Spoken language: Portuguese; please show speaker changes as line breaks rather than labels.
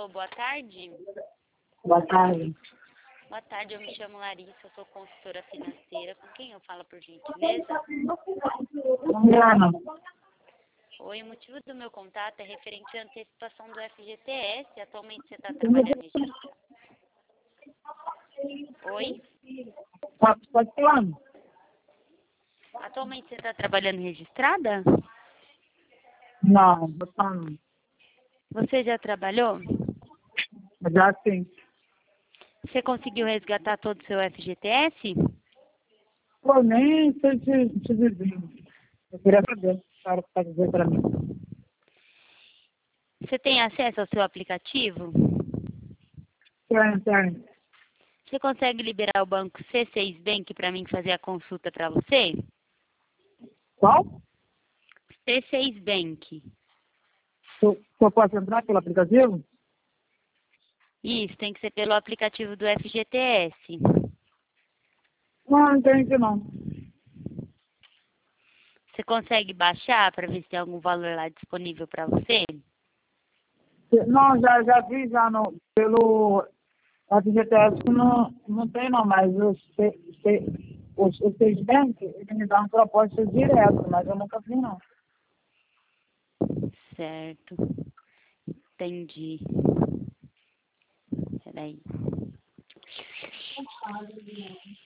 Alô, boa tarde.
Boa tarde.
Boa tarde, eu me chamo Larissa, eu sou consultora financeira. Com quem eu falo, por gentileza?
Juliana.
Oi, o motivo do meu contato é referente à antecipação do FGTS. Atualmente você está trabalhando registrado. Oi?
Pode falar?
Atualmente você está trabalhando registrada?
Não, não.
Você já trabalhou?
Já sim.
Você conseguiu resgatar todo o seu FGTS?
Pô, nem sei se vizinho. Eu queria saber o que está dizer para mim.
Você tem acesso ao seu aplicativo?
Tem.
Você consegue liberar o banco C6 Bank para mim fazer a consulta para você?
Qual?
C6 Bank.
Se eu posso entrar pelo aplicativo?
Isso, tem que ser pelo aplicativo do FGTS.
Não entendi não.
Você consegue baixar para ver se tem algum valor lá disponível para você?
Não, já vi já pelo FGTS que não tem não, mas o Seis Bank, ele me dá uma proposta direto, mas eu nunca vi não.
Certo. Entendi. Peraí.